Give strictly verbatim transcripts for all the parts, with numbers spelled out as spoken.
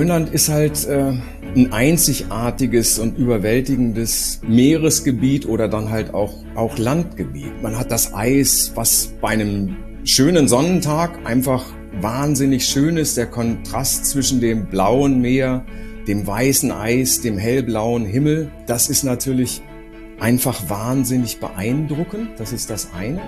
Grönland ist halt äh, ein einzigartiges und überwältigendes Meeresgebiet oder dann halt auch, auch Landgebiet. Man hat das Eis, was bei einem schönen Sonnentag einfach wahnsinnig schön ist. Der Kontrast zwischen dem blauen Meer, dem weißen Eis, dem hellblauen Himmel, das ist natürlich einfach wahnsinnig beeindruckend. Das ist das eine.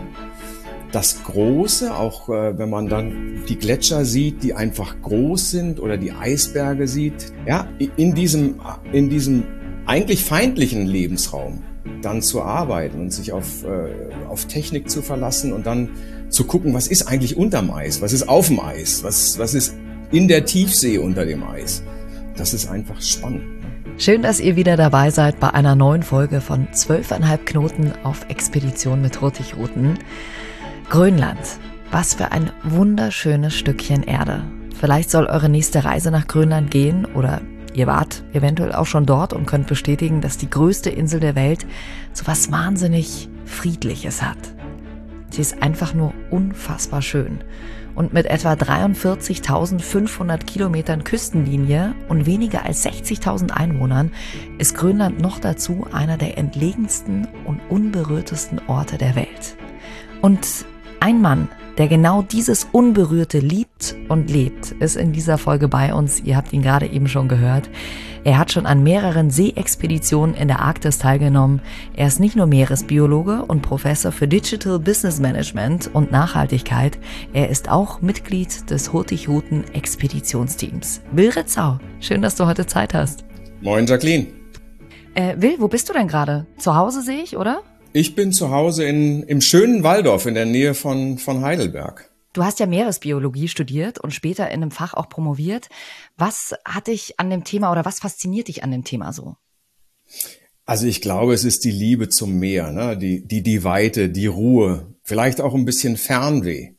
Das Große, auch äh, wenn man dann die Gletscher sieht, die einfach groß sind oder die Eisberge sieht, ja, in diesem, in diesem eigentlich feindlichen Lebensraum dann zu arbeiten und sich auf, äh, auf Technik zu verlassen und dann zu gucken, was ist eigentlich unterm Eis, was ist auf dem Eis, was, was ist in der Tiefsee unter dem Eis. Das ist einfach spannend. Schön, dass ihr wieder dabei seid bei einer neuen Folge von zwölfeinhalb Knoten auf Expedition mit Hurtigruten. Grönland. Was für ein wunderschönes Stückchen Erde. Vielleicht soll eure nächste Reise nach Grönland gehen oder ihr wart eventuell auch schon dort und könnt bestätigen, dass die größte Insel der Welt so was wahnsinnig Friedliches hat. Sie ist einfach nur unfassbar schön. Und mit etwa dreiundvierzigtausendfünfhundert Kilometern Küstenlinie und weniger als sechzigtausend Einwohnern ist Grönland noch dazu einer der entlegensten und unberührtesten Orte der Welt. Und ein Mann, der genau dieses Unberührte liebt und lebt, ist in dieser Folge bei uns. Ihr habt ihn gerade eben schon gehört. Er hat schon an mehreren Seeexpeditionen in der Arktis teilgenommen. Er ist nicht nur Meeresbiologe und Professor für Digital Business Management und Nachhaltigkeit. Er ist auch Mitglied des Hurtigruten-Expeditionsteams. Will Ritzau, schön, dass du heute Zeit hast. Moin, Jacqueline. Äh, Will, wo bist du denn gerade? Zu Hause sehe ich, oder? Ich bin zu Hause in, im schönen Walldorf in der Nähe von, von Heidelberg. Du hast ja Meeresbiologie studiert und später in einem Fach auch promoviert. Was hat dich an dem Thema oder was fasziniert dich an dem Thema so? Also ich glaube, es ist die Liebe zum Meer, ne? die, die, die Weite, die Ruhe, vielleicht auch ein bisschen Fernweh.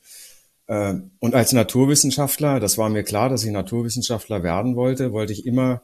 Und als Naturwissenschaftler, das war mir klar, dass ich Naturwissenschaftler werden wollte, wollte ich immer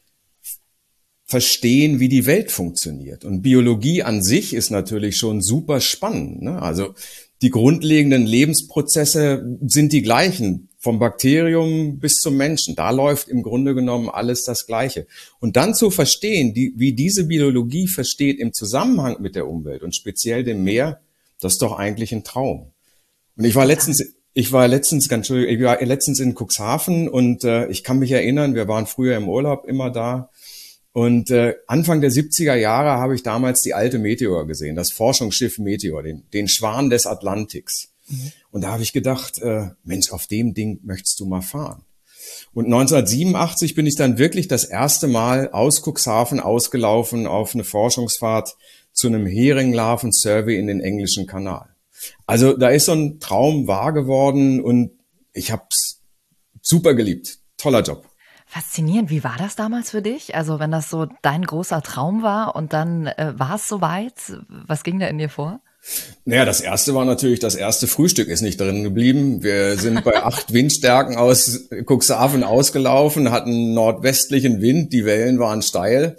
verstehen, wie die Welt funktioniert. Und Biologie an sich ist natürlich schon super spannend, ne? Also die grundlegenden Lebensprozesse sind die gleichen, vom Bakterium bis zum Menschen. Da läuft im Grunde genommen alles das Gleiche. Und dann zu verstehen, die, wie diese Biologie versteht im Zusammenhang mit der Umwelt und speziell dem Meer, das ist doch eigentlich ein Traum. Und ich war letztens, ich war letztens, ganz schön, ich war letztens in Cuxhaven und äh, ich kann mich erinnern, wir waren früher im Urlaub immer da. Und äh, Anfang der siebziger Jahre habe ich damals die alte Meteor gesehen, das Forschungsschiff Meteor, den, den Schwan des Atlantiks. Mhm. Und da habe ich gedacht, äh, Mensch, auf dem Ding möchtest du mal fahren. Und neunzehnhundertsiebenundachtzig bin ich dann wirklich das erste Mal aus Cuxhaven ausgelaufen auf eine Forschungsfahrt zu einem Heringlarven-Survey in den englischen Kanal. Also da ist so ein Traum wahr geworden und ich habe es super geliebt. Toller Job. Faszinierend. Wie war das damals für dich? Also wenn das so dein großer Traum war und dann äh, war es soweit, was ging da in dir vor? Naja, das erste war natürlich, das erste Frühstück ist nicht drin geblieben. Wir sind bei acht Windstärken aus Cuxhaven ausgelaufen, hatten nordwestlichen Wind, die Wellen waren steil.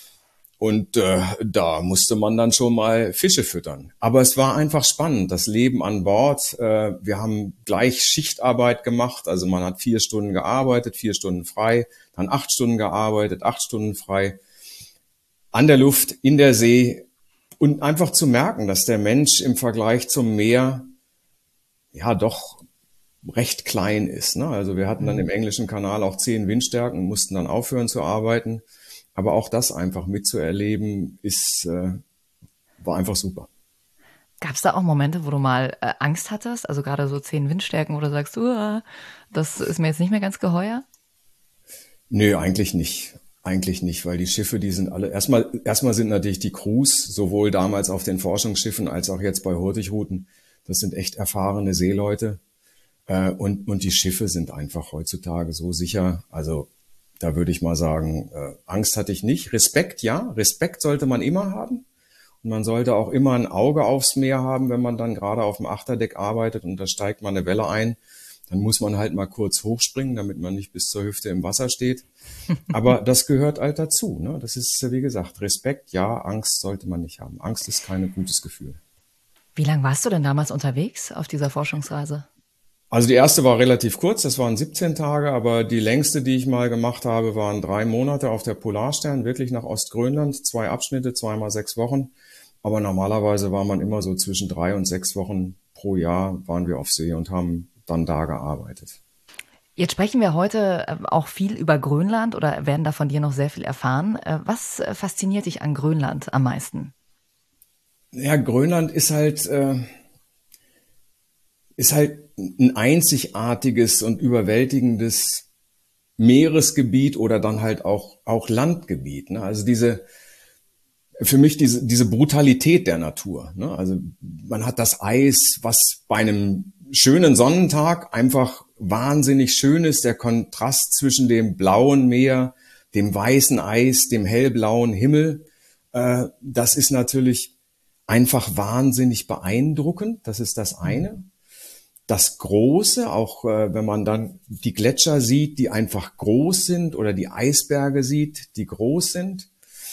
Und äh, da musste man dann schon mal Fische füttern. Aber es war einfach spannend, das Leben an Bord. Äh, wir haben gleich Schichtarbeit gemacht, also man hat vier Stunden gearbeitet, vier Stunden frei, dann acht Stunden gearbeitet, acht Stunden frei. An der Luft, in der See und einfach zu merken, dass der Mensch im Vergleich zum Meer ja doch recht klein ist, ne? Also wir hatten dann im englischen Kanal auch zehn Windstärken, mussten dann aufhören zu arbeiten. Aber auch das einfach mitzuerleben, ist, äh, war einfach super. Gab es da auch Momente, wo du mal äh, Angst hattest? Also gerade so zehn Windstärken, wo du sagst, uh, das ist mir jetzt nicht mehr ganz geheuer? Nö, eigentlich nicht. Eigentlich nicht, weil die Schiffe, die sind alle, erstmal, erstmal sind natürlich die Crews, sowohl damals auf den Forschungsschiffen als auch jetzt bei Hurtigruten, das sind echt erfahrene Seeleute. Äh, und, und die Schiffe sind einfach heutzutage so sicher, also da würde ich mal sagen, äh, Angst hatte ich nicht. Respekt, ja. Respekt sollte man immer haben. Und man sollte auch immer ein Auge aufs Meer haben, wenn man dann gerade auf dem Achterdeck arbeitet und da steigt mal eine Welle ein. Dann muss man halt mal kurz hochspringen, damit man nicht bis zur Hüfte im Wasser steht. Aber das gehört halt dazu, ne? Das ist, wie gesagt, Respekt, ja. Angst sollte man nicht haben. Angst ist kein gutes Gefühl. Wie lange warst du denn damals unterwegs auf dieser Forschungsreise? Also die erste war relativ kurz, das waren siebzehn Tage, aber die längste, die ich mal gemacht habe, waren drei Monate auf der Polarstern, wirklich nach Ostgrönland, zwei Abschnitte, zweimal sechs Wochen. Aber normalerweise war man immer so zwischen drei und sechs Wochen pro Jahr waren wir auf See und haben dann da gearbeitet. Jetzt sprechen wir heute auch viel über Grönland oder werden da von dir noch sehr viel erfahren. Was fasziniert dich an Grönland am meisten? Ja, Grönland ist halt, äh, ist halt ein einzigartiges und überwältigendes Meeresgebiet oder dann halt auch, auch Landgebiet, ne? Also diese, für mich diese, diese Brutalität der Natur, ne? Also man hat das Eis, was bei einem schönen Sonnentag einfach wahnsinnig schön ist, der Kontrast zwischen dem blauen Meer, dem weißen Eis, dem hellblauen Himmel, äh, das ist natürlich einfach wahnsinnig beeindruckend, das ist das eine. Das Große, auch äh, wenn man dann die Gletscher sieht, die einfach groß sind oder die Eisberge sieht, die groß sind.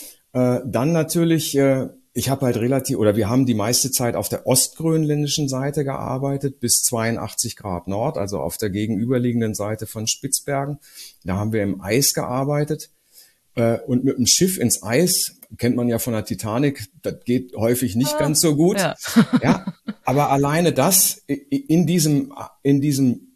Äh, dann natürlich, äh, ich habe halt relativ, oder wir haben die meiste Zeit auf der ostgrönländischen Seite gearbeitet, bis zweiundachtzig Grad Nord, also auf der gegenüberliegenden Seite von Spitzbergen. Da haben wir im Eis gearbeitet. Äh, und mit dem Schiff ins Eis, kennt man ja von der Titanic, das geht häufig nicht ah, ganz so gut. Ja. Ja, aber alleine das in diesem, in diesem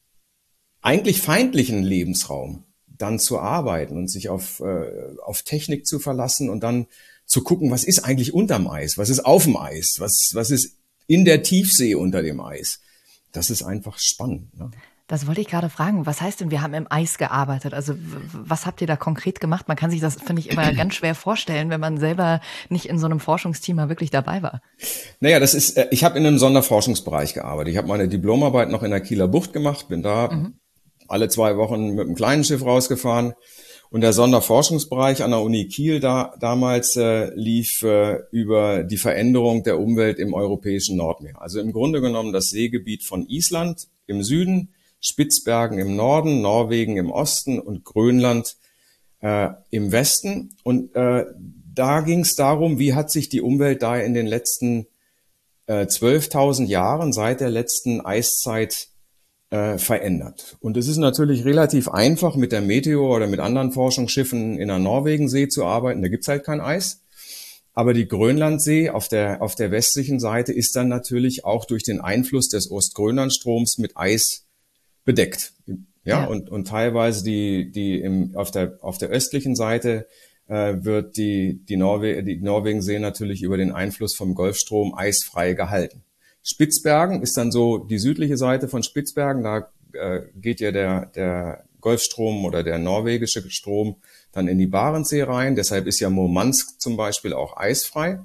eigentlich feindlichen Lebensraum dann zu arbeiten und sich auf, äh, auf Technik zu verlassen und dann zu gucken, was ist eigentlich unterm Eis, was ist auf dem Eis, was, was ist in der Tiefsee unter dem Eis. Das ist einfach spannend, ne? Das wollte ich gerade fragen. Was heißt denn, wir haben im Eis gearbeitet? Also was habt ihr da konkret gemacht? Man kann sich das, finde ich, immer ganz schwer vorstellen, wenn man selber nicht in so einem Forschungsteam mal wirklich dabei war. Naja, das ist, ich habe in einem Sonderforschungsbereich gearbeitet. Ich habe meine Diplomarbeit noch in der Kieler Bucht gemacht, bin da mhm. alle zwei Wochen mit einem kleinen Schiff rausgefahren. Und der Sonderforschungsbereich an der Uni Kiel da, damals äh, lief äh, über die Veränderung der Umwelt im europäischen Nordmeer. Also im Grunde genommen das Seegebiet von Island im Süden, Spitzbergen im Norden, Norwegen im Osten und Grönland äh, im Westen. Und äh, da ging es darum, wie hat sich die Umwelt da in den letzten äh, zwölftausend Jahren seit der letzten Eiszeit äh, verändert. Und es ist natürlich relativ einfach, mit der Meteor oder mit anderen Forschungsschiffen in der Norwegensee zu arbeiten. Da gibt's halt kein Eis. Aber die Grönlandsee auf der, auf der westlichen Seite ist dann natürlich auch durch den Einfluss des Ostgrönlandstroms mit Eis bedeckt. Ja, ja. Und, und teilweise die, die im, auf der, auf der östlichen Seite äh, wird die, die, Norwe die Norwegensee natürlich über den Einfluss vom Golfstrom eisfrei gehalten. Spitzbergen ist dann so die südliche Seite von Spitzbergen. Da äh, geht ja der, der Golfstrom oder der norwegische Strom dann in die Barentssee rein. Deshalb ist ja Murmansk zum Beispiel auch eisfrei.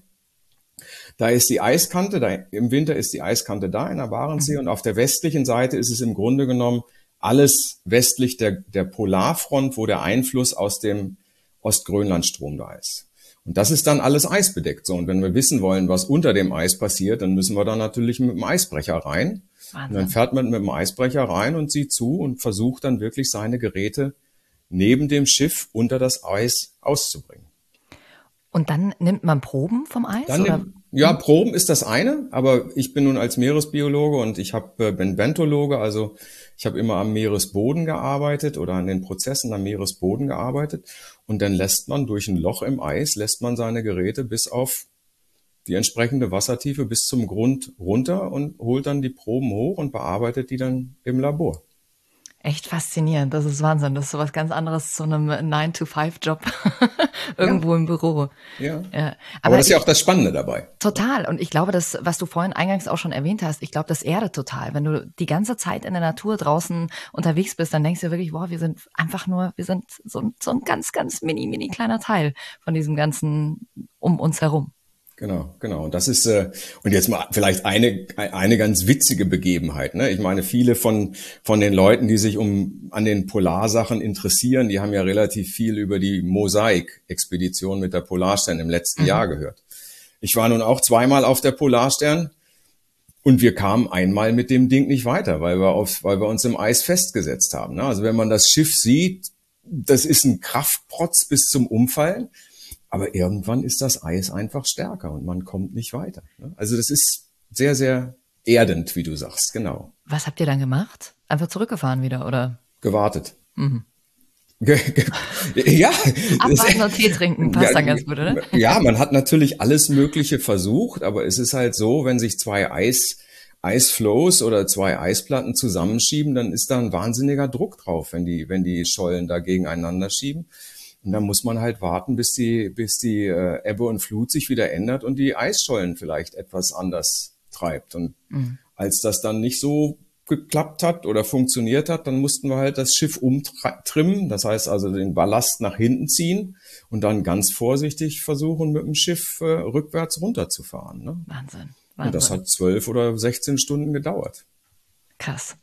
Da ist die Eiskante, da, im Winter ist die Eiskante da in der Barentssee, und auf der westlichen Seite ist es im Grunde genommen alles westlich der, der Polarfront, wo der Einfluss aus dem Ostgrönlandstrom da ist. Und das ist dann alles eisbedeckt. So, und wenn wir wissen wollen, was unter dem Eis passiert, dann müssen wir da natürlich mit dem Eisbrecher rein. Wahnsinn. Und dann fährt man mit dem Eisbrecher rein und sieht zu und versucht dann wirklich seine Geräte neben dem Schiff unter das Eis auszubringen. Und dann nimmt man Proben vom Eis? Dann oder? Nimmt, ja, Proben ist das eine, aber ich bin nun als Meeresbiologe und ich hab, bin Bentologe, also ich habe immer am Meeresboden gearbeitet oder an den Prozessen am Meeresboden gearbeitet, und dann lässt man durch ein Loch im Eis, lässt man seine Geräte bis auf die entsprechende Wassertiefe bis zum Grund runter und holt dann die Proben hoch und bearbeitet die dann im Labor. Echt faszinierend, das ist Wahnsinn. Das ist so was ganz anderes zu einem nine to five Job irgendwo ja. im Büro. Ja. ja. Aber, Aber das ist ja auch das Spannende dabei. Total. Und ich glaube, das, was du vorhin eingangs auch schon erwähnt hast, ich glaube, das erdet total. Wenn du die ganze Zeit in der Natur draußen unterwegs bist, dann denkst du wirklich, wow, wir sind einfach nur, wir sind so, so ein ganz, ganz mini, mini kleiner Teil von diesem Ganzen um uns herum. Genau, genau. Und das ist äh, und jetzt mal vielleicht eine eine ganz witzige Begebenheit. Ne? Ich meine, viele von von den Leuten, die sich um an den Polarsachen interessieren, die haben ja relativ viel über die Mosaik-Expedition mit der Polarstern im letzten mhm. Jahr gehört. Ich war nun auch zweimal auf der Polarstern und wir kamen einmal mit dem Ding nicht weiter, weil wir auf weil wir uns im Eis festgesetzt haben. Ne? Also wenn man das Schiff sieht, das ist ein Kraftprotz bis zum Umfallen. Aber irgendwann ist das Eis einfach stärker und man kommt nicht weiter. Also das ist sehr, sehr erdend, wie du sagst, genau. Was habt ihr dann gemacht? Einfach zurückgefahren wieder, oder? Gewartet. Mhm. Ja. Abwarten und Tee trinken, passt dann ganz gut, oder? Ja, man hat natürlich alles Mögliche versucht, aber es ist halt so, wenn sich zwei Eis, Eisflows oder zwei Eisplatten zusammenschieben, dann ist da ein wahnsinniger Druck drauf, wenn die, wenn die Schollen da gegeneinander schieben. Und dann muss man halt warten, bis die, bis die äh, Ebbe und Flut sich wieder ändert und die Eisschollen vielleicht etwas anders treibt. Und mhm. als das dann nicht so geklappt hat oder funktioniert hat, dann mussten wir halt das Schiff umtrimmen, das heißt also den Ballast nach hinten ziehen und dann ganz vorsichtig versuchen, mit dem Schiff äh, rückwärts runterzufahren. Ne? Wahnsinn, Wahnsinn. Und das hat zwölf oder sechzehn Stunden gedauert. Krass.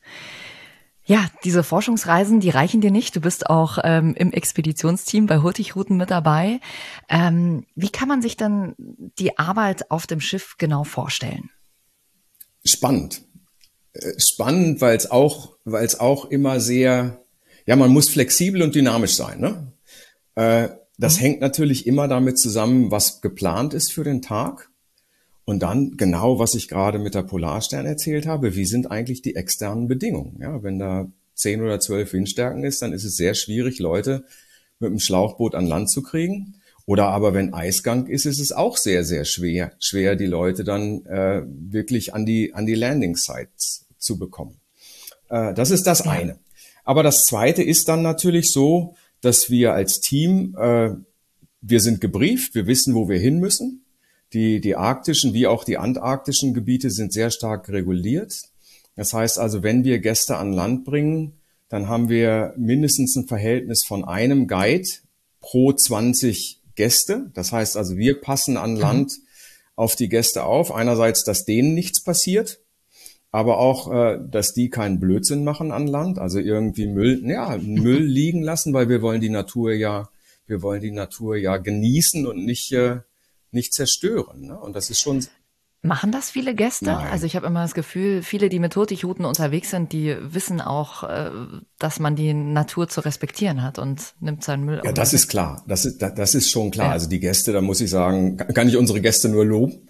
Ja, diese Forschungsreisen, die reichen dir nicht. Du bist auch ähm, im Expeditionsteam bei Hurtigruten mit dabei. Ähm, wie kann man sich dann die Arbeit auf dem Schiff genau vorstellen? Spannend. Spannend, weil es auch, weil es auch immer sehr, ja, man muss flexibel und dynamisch sein. Ne? Äh, das mhm. hängt natürlich immer damit zusammen, was geplant ist für den Tag. Und dann genau, was ich gerade mit der Polarstern erzählt habe, wie sind eigentlich die externen Bedingungen? Ja, wenn da zehn oder zwölf Windstärken ist, dann ist es sehr schwierig, Leute mit dem Schlauchboot an Land zu kriegen. Oder aber wenn Eisgang ist, ist es auch sehr, sehr schwer, schwer die Leute dann äh, wirklich an die an die Landing Sites zu bekommen. Äh, das ist das ja. eine. Aber das zweite ist dann natürlich so, dass wir als Team, äh, wir sind gebrieft, wir wissen, wo wir hin müssen. Die die arktischen wie auch die antarktischen Gebiete sind sehr stark reguliert. Das heißt also, wenn wir Gäste an Land bringen, dann haben wir mindestens ein Verhältnis von einem Guide pro zwanzig Gäste. Das heißt also, wir passen an Land mhm. auf die Gäste auf. Einerseits, dass denen nichts passiert, aber auch, äh, dass die keinen Blödsinn machen an Land. Also irgendwie Müll, ja, Müll liegen lassen, weil wir wollen die Natur ja, wir wollen die Natur ja genießen und nicht, äh, nicht zerstören. Ne? Und das ist schon. Machen das viele Gäste? Nein. Also ich habe immer das Gefühl, viele, die mit Hurtigruten unterwegs sind, die wissen auch, dass man die Natur zu respektieren hat und nimmt seinen Müll. Ja, das ist klar. Das ist, das ist schon klar. Ja. Also die Gäste, da muss ich sagen, kann ich unsere Gäste nur loben.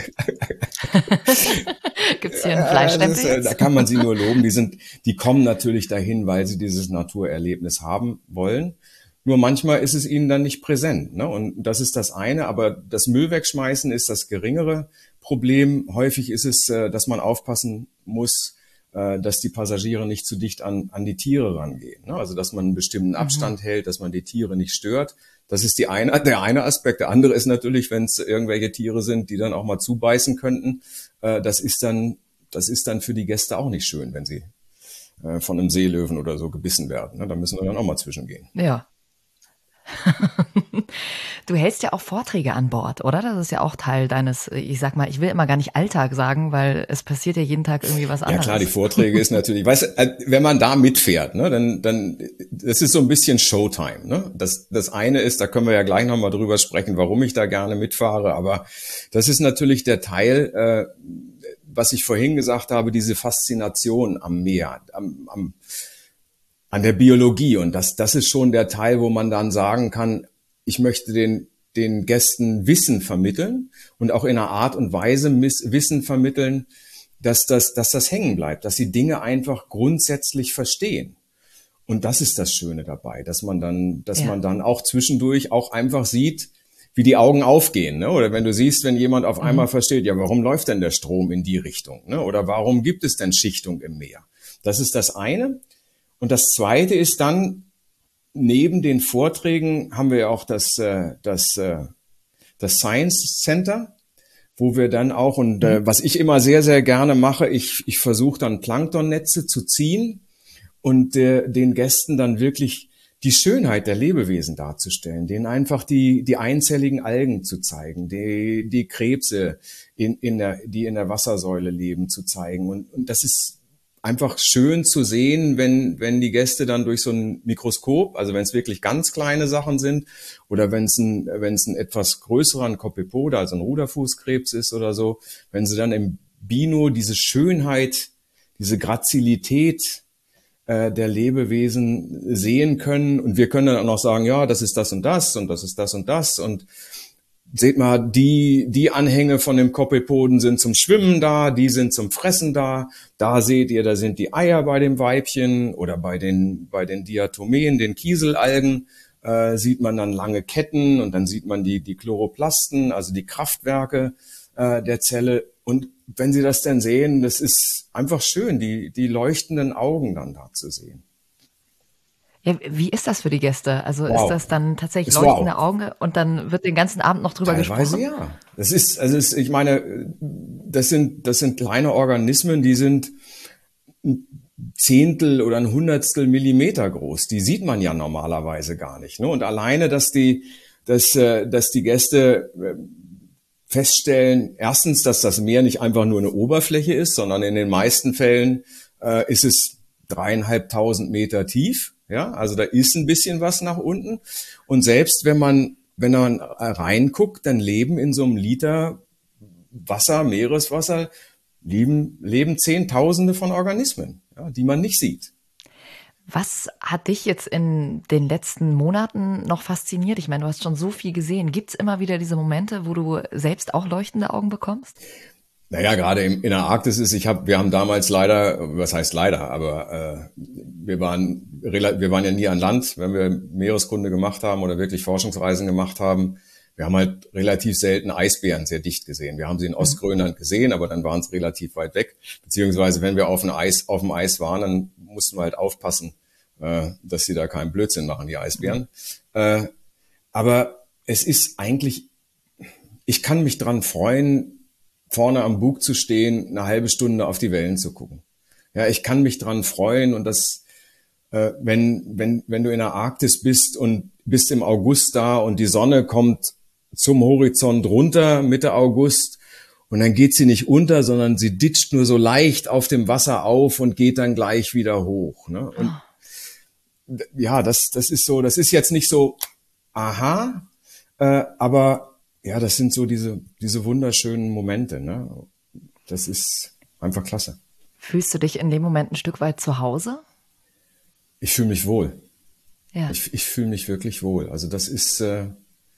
Gibt's hier einen Fleischstempel? Ja, da kann man sie nur loben. Die sind, die kommen natürlich dahin, weil sie dieses Naturerlebnis haben wollen. Nur manchmal ist es ihnen dann nicht präsent, ne? Und das ist das eine. Aber das Müll wegschmeißen ist das geringere Problem. Häufig ist es, dass man aufpassen muss, dass die Passagiere nicht zu dicht an, an die Tiere rangehen. Ne? Also dass man einen bestimmten Abstand mhm. hält, dass man die Tiere nicht stört. Das ist die eine, der eine Aspekt. Der andere ist natürlich, wenn es irgendwelche Tiere sind, die dann auch mal zubeißen könnten. Das ist dann, das ist dann für die Gäste auch nicht schön, wenn sie von einem Seelöwen oder so gebissen werden. Ne? Da müssen wir dann auch mal zwischengehen. Ja. Du hältst ja auch Vorträge an Bord, oder? Das ist ja auch Teil deines, ich sag mal, ich will immer gar nicht Alltag sagen, weil es passiert ja jeden Tag irgendwie was anderes. Ja klar, die Vorträge ist natürlich, weißt du, wenn man da mitfährt, ne, dann, dann, das ist so ein bisschen Showtime, ne? Das, das eine ist, da können wir ja gleich nochmal drüber sprechen, warum ich da gerne mitfahre, aber das ist natürlich der Teil, äh, was ich vorhin gesagt habe, diese Faszination am Meer, am, am an der Biologie. Und das, das ist schon der Teil, wo man dann sagen kann, ich möchte den, den Gästen Wissen vermitteln und auch in einer Art und Weise Wissen vermitteln, dass das, dass das hängen bleibt, dass sie Dinge einfach grundsätzlich verstehen. Und das ist das Schöne dabei, dass man dann, dass ja. man dann auch zwischendurch auch einfach sieht, wie die Augen aufgehen, ne? Oder wenn du siehst, wenn jemand auf einmal mhm. versteht, ja, warum läuft denn der Strom in die Richtung, ne? Oder warum gibt es denn Schichtung im Meer? Das ist das eine. Und das Zweite ist dann, neben den Vorträgen haben wir ja auch das, das, das Science Center, wo wir dann auch, und äh, was ich immer sehr, sehr gerne mache, ich, ich versuche dann Planktonnetze zu ziehen und äh, den Gästen dann wirklich die Schönheit der Lebewesen darzustellen, denen einfach die, die einzelligen Algen zu zeigen, die, die Krebse, in, in der, die in der Wassersäule leben, zu zeigen. Und, und das ist einfach schön zu sehen, wenn, wenn die Gäste dann durch so ein Mikroskop, also wenn es wirklich ganz kleine Sachen sind oder wenn es ein, wenn es ein etwas größerer, ein Copepoda, also ein Ruderfußkrebs ist oder so, wenn sie dann im Bino diese Schönheit, diese Grazilität äh, der Lebewesen sehen können und wir können dann auch noch sagen, ja, das ist das und das und das ist das und das und seht mal, die, die Anhänge von dem Koppelpoden sind zum Schwimmen da, die sind zum Fressen da. Da seht ihr, da sind die Eier bei dem Weibchen oder bei den, bei den Diatomeen, den Kieselalgen, äh, sieht man dann lange Ketten und dann sieht man die, die Chloroplasten, also die Kraftwerke äh, der Zelle. Und wenn Sie das dann sehen, das ist einfach schön, die, die leuchtenden Augen dann da zu sehen. Ja, wie ist das für die Gäste? Also wow. Ist das dann tatsächlich ist leuchtende wow. Augen und dann wird den ganzen Abend noch drüber Teilweise gesprochen? Ja. Das ist, also ist, ich meine, das sind, das sind kleine Organismen, die sind ein Zehntel oder ein Hundertstel Millimeter groß. Die sieht man ja normalerweise gar nicht. Ne? Und alleine, dass die, dass, dass die Gäste feststellen, erstens, dass das Meer nicht einfach nur eine Oberfläche ist, sondern in den meisten Fällen äh, ist es dreieinhalbtausend Meter tief. Ja, also da ist ein bisschen was nach unten. Und selbst wenn man, wenn man reinguckt, dann leben in so einem Liter Wasser, Meereswasser, leben, leben Zehntausende von Organismen, ja, die man nicht sieht. Was hat dich jetzt in den letzten Monaten noch fasziniert? Ich meine, du hast schon so viel gesehen. Gibt es immer wieder diese Momente, wo du selbst auch leuchtende Augen bekommst? Naja, gerade in, in der Arktis ist, ich habe, wir haben damals leider, was heißt leider, aber äh, wir waren, wir waren ja nie an Land, wenn wir Meereskunde gemacht haben oder wirklich Forschungsreisen gemacht haben. Wir haben halt relativ selten Eisbären sehr dicht gesehen. Wir haben sie in Ostgrönland gesehen, aber dann waren sie relativ weit weg. Beziehungsweise wenn wir auf dem Eis, auf dem Eis waren, dann mussten wir halt aufpassen, äh, dass sie da keinen Blödsinn machen, die Eisbären. Äh, aber es ist eigentlich, ich kann mich dran freuen, vorne am Bug zu stehen, eine halbe Stunde auf die Wellen zu gucken. Ja, ich kann mich dran freuen und das, äh, wenn, wenn, wenn du in der Arktis bist und bist im August da und die Sonne kommt zum Horizont runter, Mitte August, und dann geht sie nicht unter, sondern sie ditcht nur so leicht auf dem Wasser auf und geht dann gleich wieder hoch. Ne? Und ja, das, das ist so, das ist jetzt nicht so, aha, äh, aber ja, das sind so diese, diese wunderschönen Momente, ne? Das ist einfach klasse. Fühlst du dich in dem Moment ein Stück weit zu Hause? Ich fühle mich wohl. Ja. Ich, ich fühle mich wirklich wohl. Also das ist, äh,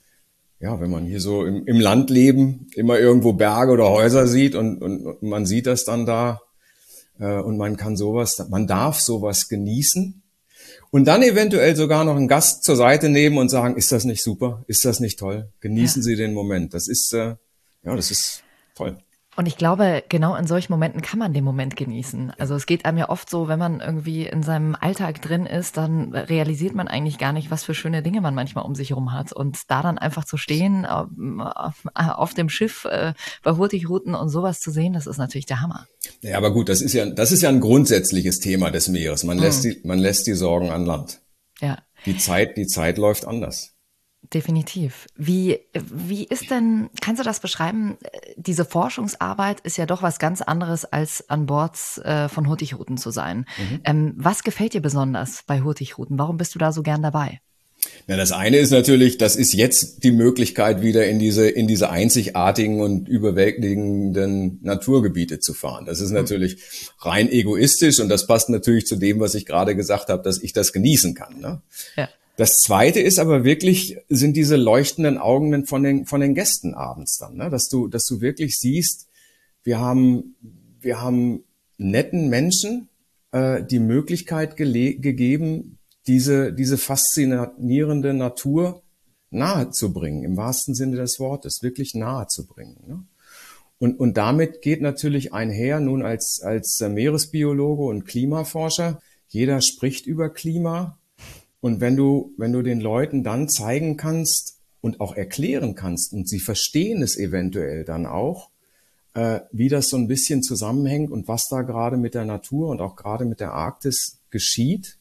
ja, wenn man hier so im, im Landleben immer irgendwo Berge oder Häuser sieht und, und, und man sieht das dann da äh, und man kann sowas, man darf sowas genießen. Und dann eventuell sogar noch einen Gast zur Seite nehmen und sagen, ist das nicht super? Ist das nicht toll? Genießen ja. Sie den Moment. Das ist, äh, ja, das ist toll. Und ich glaube, genau in solchen Momenten kann man den Moment genießen. Also es geht einem ja oft so, wenn man irgendwie in seinem Alltag drin ist, dann realisiert man eigentlich gar nicht, was für schöne Dinge man manchmal um sich herum hat. Und da dann einfach zu stehen, auf dem Schiff, bei Hurtigruten und sowas zu sehen, das ist natürlich der Hammer. Ja, aber gut, das ist ja, das ist ja ein grundsätzliches Thema des Meeres. Man mhm. lässt die, man lässt die Sorgen an Land. Ja. Die Zeit, die Zeit läuft anders. Definitiv. Wie, wie ist denn, kannst du das beschreiben? Diese Forschungsarbeit ist ja doch was ganz anderes, als an Bord äh, von Hurtigruten zu sein. Mhm. Ähm, was gefällt dir besonders bei Hurtigruten? Warum bist du da so gern dabei? Na, das eine ist natürlich, das ist jetzt die Möglichkeit, wieder in diese, in diese einzigartigen und überwältigenden Naturgebiete zu fahren. Das ist natürlich rein egoistisch und das passt natürlich zu dem, was ich gerade gesagt habe, dass ich das genießen kann. Ne? Ja. Das Zweite ist aber wirklich, sind diese leuchtenden Augen von den, von den Gästen abends dann, ne? Dass du, dass du wirklich siehst, wir haben, wir haben netten Menschen äh, die Möglichkeit gele- gegeben, diese, diese faszinierende Natur nahe zu bringen, im wahrsten Sinne des Wortes, wirklich nahe zu bringen. Ne? Und, und damit geht natürlich einher, nun als, als Meeresbiologe und Klimaforscher, jeder spricht über Klima. Und wenn du, wenn du den Leuten dann zeigen kannst und auch erklären kannst, und sie verstehen es eventuell dann auch, äh, wie das so ein bisschen zusammenhängt und was da gerade mit der Natur und auch gerade mit der Arktis geschieht,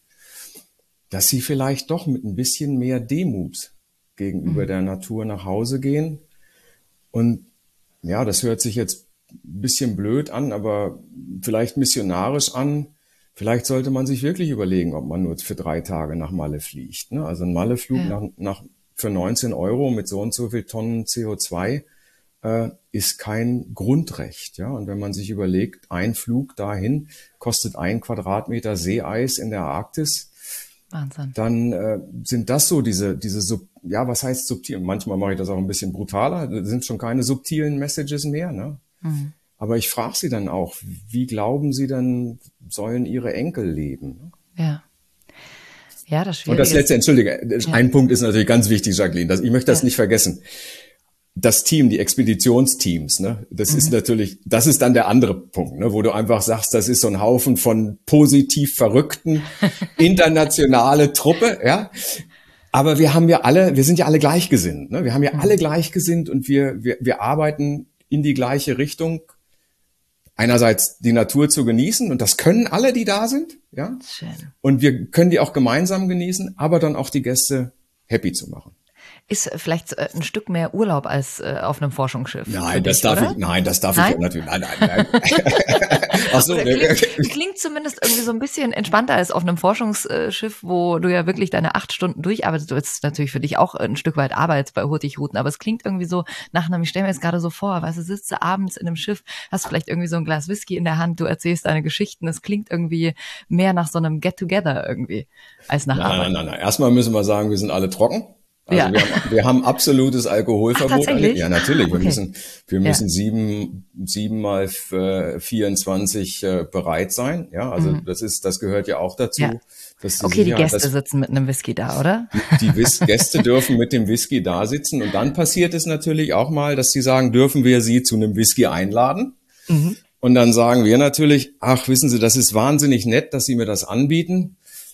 dass sie vielleicht doch mit ein bisschen mehr Demut gegenüber mhm. der Natur nach Hause gehen. Und ja, das hört sich jetzt ein bisschen blöd an, aber vielleicht missionarisch an. Vielleicht sollte man sich wirklich überlegen, ob man nur für drei Tage nach Malle fliegt. Ne? Also ein Malle-Flug ja. nach, nach, für neunzehn Euro mit so und so viel Tonnen C O zwei äh, ist kein Grundrecht. Ja? Und wenn man sich überlegt, ein Flug dahin kostet ein Quadratmeter Seeeis in der Arktis, Wahnsinn. dann äh, sind das so diese, diese sub, ja, was heißt subtil? Manchmal mache ich das auch ein bisschen brutaler, das sind schon keine subtilen Messages mehr, ne? Mhm. Aber ich frage sie dann auch, wie glauben sie denn, sollen ihre Enkel leben? Ja. Ja, das Schwierige Und das letzte, entschuldige, ja. ein Punkt ist natürlich ganz wichtig, Jacqueline, das, ich möchte das ja. nicht vergessen. Das Team, die Expeditionsteams, ne, das mhm. ist natürlich, das ist dann der andere Punkt, ne, wo du einfach sagst, das ist so ein Haufen von positiv verrückten, internationale Truppe, ja. Aber wir haben ja alle, wir sind ja alle gleichgesinnt, ne, wir haben ja mhm. alle gleichgesinnt und wir, wir, wir arbeiten in die gleiche Richtung. Einerseits die Natur zu genießen und das können alle, die da sind, ja. Schön. Und wir können die auch gemeinsam genießen, aber dann auch die Gäste happy zu machen. Ist vielleicht ein Stück mehr Urlaub als äh, auf einem Forschungsschiff. Nein, das dich, darf oder? ich, nein, das darf nein? ich natürlich, nein, nein, nein. Ach so, klingt, klingt zumindest irgendwie so ein bisschen entspannter als auf einem Forschungsschiff, wo du ja wirklich deine acht Stunden durcharbeitest. Du ist natürlich für dich auch ein Stück weit Arbeit bei Hurtigruten, aber es klingt irgendwie so nach einem, ich stelle mir jetzt gerade so vor, weißt du, sitzt du abends in einem Schiff, hast vielleicht irgendwie so ein Glas Whisky in der Hand, du erzählst deine Geschichten, es klingt irgendwie mehr nach so einem Get-Together irgendwie, als nach nein, Arbeit. Nein, nein, nein, erstmal müssen wir sagen, wir sind alle trocken. Also ja. wir, haben, wir haben absolutes Alkoholverbot. Ach, tatsächlich? Ja, natürlich. Wir okay. müssen, wir müssen ja. sieben, sieben mal vierundzwanzig äh, bereit sein. Ja, also mhm. das ist, das gehört ja auch dazu. Ja. Dass die okay, die Gäste dass, sitzen mit einem Whisky da, oder? Die, die Gäste dürfen mit dem Whisky da sitzen. Und dann passiert es natürlich auch mal, dass sie sagen, dürfen wir sie zu einem Whisky einladen? Mhm. Und dann sagen wir natürlich, ach, wissen Sie, das ist wahnsinnig nett, dass Sie mir das anbieten.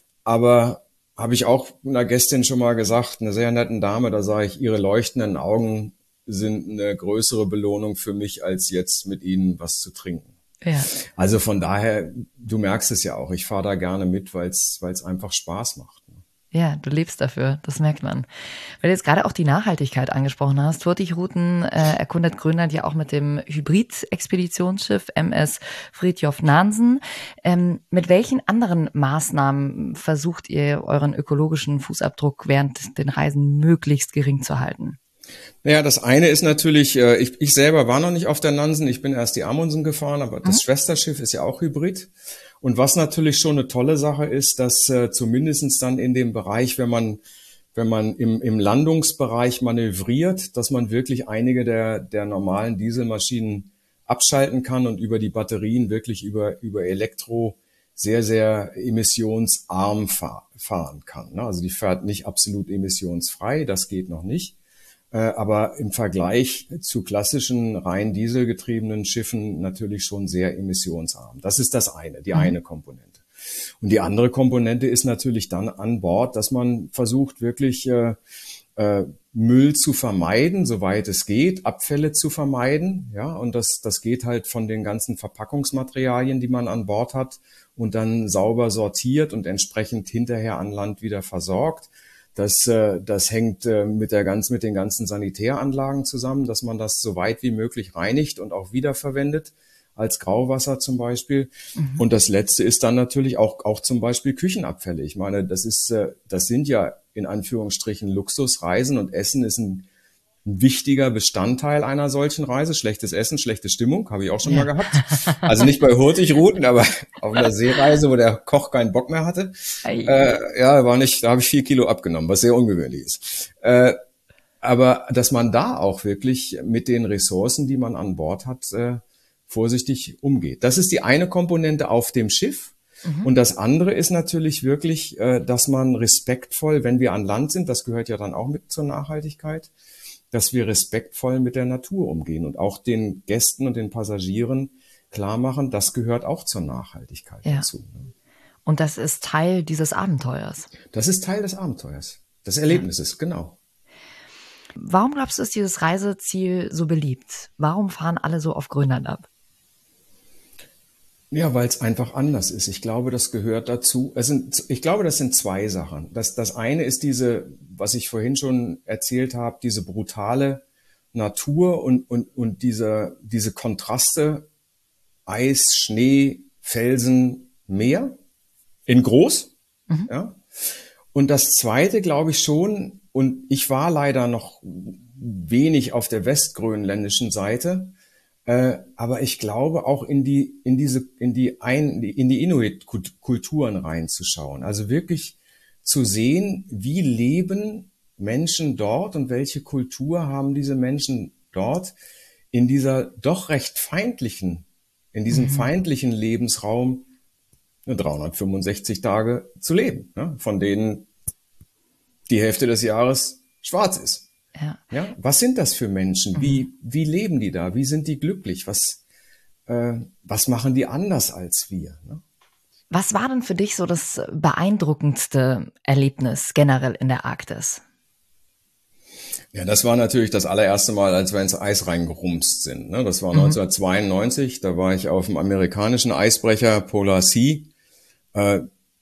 Aber habe ich auch einer Gästin schon mal gesagt, einer sehr netten Dame, da sage ich, ihre leuchtenden Augen sind eine größere Belohnung für mich, als jetzt mit ihnen was zu trinken. Ja. Also von daher, du merkst es ja auch, ich fahre da gerne mit, weil es weil es einfach Spaß macht. Ja, du lebst dafür, das merkt man. Weil du jetzt gerade auch die Nachhaltigkeit angesprochen hast, Hurtigruten äh, erkundet Grönland ja auch mit dem Hybrid-Expeditionsschiff M S Fridtjof Nansen. Ähm, mit welchen anderen Maßnahmen versucht ihr, euren ökologischen Fußabdruck während den Reisen möglichst gering zu halten? Naja, das eine ist natürlich, äh, ich, ich selber war noch nicht auf der Nansen, ich bin erst die Amundsen gefahren, aber das mhm. Schwesterschiff ist ja auch Hybrid. Und was natürlich schon eine tolle Sache ist, dass äh, zumindestens dann in dem Bereich, wenn man wenn man im, im Landungsbereich manövriert, dass man wirklich einige der der normalen Dieselmaschinen abschalten kann und über die Batterien wirklich über über Elektro sehr, sehr emissionsarm fahr, fahren kann. Ne? Also die fährt nicht absolut emissionsfrei, das geht noch nicht. Aber im Vergleich zu klassischen rein dieselgetriebenen Schiffen natürlich schon sehr emissionsarm. Das ist das eine, die mhm. eine Komponente. Und die andere Komponente ist natürlich dann an Bord, dass man versucht wirklich äh, äh, Müll zu vermeiden, soweit es geht, Abfälle zu vermeiden. Ja, und das, das geht halt von den ganzen Verpackungsmaterialien, die man an Bord hat und dann sauber sortiert und entsprechend hinterher an Land wieder versorgt. Das, äh, das hängt äh, mit der ganz, mit den ganzen Sanitäranlagen zusammen, dass man das so weit wie möglich reinigt und auch wiederverwendet, als Grauwasser zum Beispiel. Mhm. Und das Letzte ist dann natürlich auch, auch zum Beispiel Küchenabfälle. Ich meine, das ist, äh, das sind ja in Anführungsstrichen Luxusreisen und Essen ist ein, ein wichtiger Bestandteil einer solchen Reise. Schlechtes Essen, schlechte Stimmung, habe ich auch schon ja. mal gehabt. Also nicht bei Hurtigruten, aber auf einer Seereise, wo der Koch keinen Bock mehr hatte. Äh, ja, war nicht, da habe ich vier Kilo abgenommen, was sehr ungewöhnlich ist. Äh, aber dass man da auch wirklich mit den Ressourcen, die man an Bord hat, äh, vorsichtig umgeht. Das ist die eine Komponente auf dem Schiff. Mhm. Und das andere ist natürlich wirklich, äh, dass man respektvoll, wenn wir an Land sind, das gehört ja dann auch mit zur Nachhaltigkeit, dass wir respektvoll mit der Natur umgehen und auch den Gästen und den Passagieren klar machen, das gehört auch zur Nachhaltigkeit ja. dazu. Und das ist Teil dieses Abenteuers. Das ist Teil des Abenteuers, des Erlebnisses, ja. genau. Warum glaubst du, ist dieses Reiseziel so beliebt? Warum fahren alle so auf Grönland ab? Ja, weil es einfach anders ist. Ich glaube, das gehört dazu. Es sind, ich glaube, das sind zwei Sachen. Das, das eine ist diese, was ich vorhin schon erzählt habe, diese brutale Natur und, und, und diese, diese Kontraste, Eis, Schnee, Felsen, Meer in groß. Mhm. Ja. Und das zweite glaube ich schon, und ich war leider noch wenig auf der westgrönländischen Seite, Äh, aber ich glaube auch in die in diese in die ein in die Inuit-Kulturen reinzuschauen, also wirklich zu sehen, wie leben Menschen dort und welche Kultur haben diese Menschen dort in dieser doch recht feindlichen, in diesem mhm. feindlichen Lebensraum dreihundertfünfundsechzig Tage zu leben, ne? Von denen die Hälfte des Jahres schwarz ist. Ja. Ja, was sind das für Menschen? Mhm. Wie, wie leben die da? Wie sind die glücklich? Was, äh, was machen die anders als wir? Ne? Was war denn für dich so das beeindruckendste Erlebnis generell in der Arktis? Ja, das war natürlich das allererste Mal, als wir ins Eis reingerumst sind. Ne? Das war mhm. neunzehnhundertzweiundneunzig. Da war ich auf dem amerikanischen Eisbrecher Polar Sea. Äh,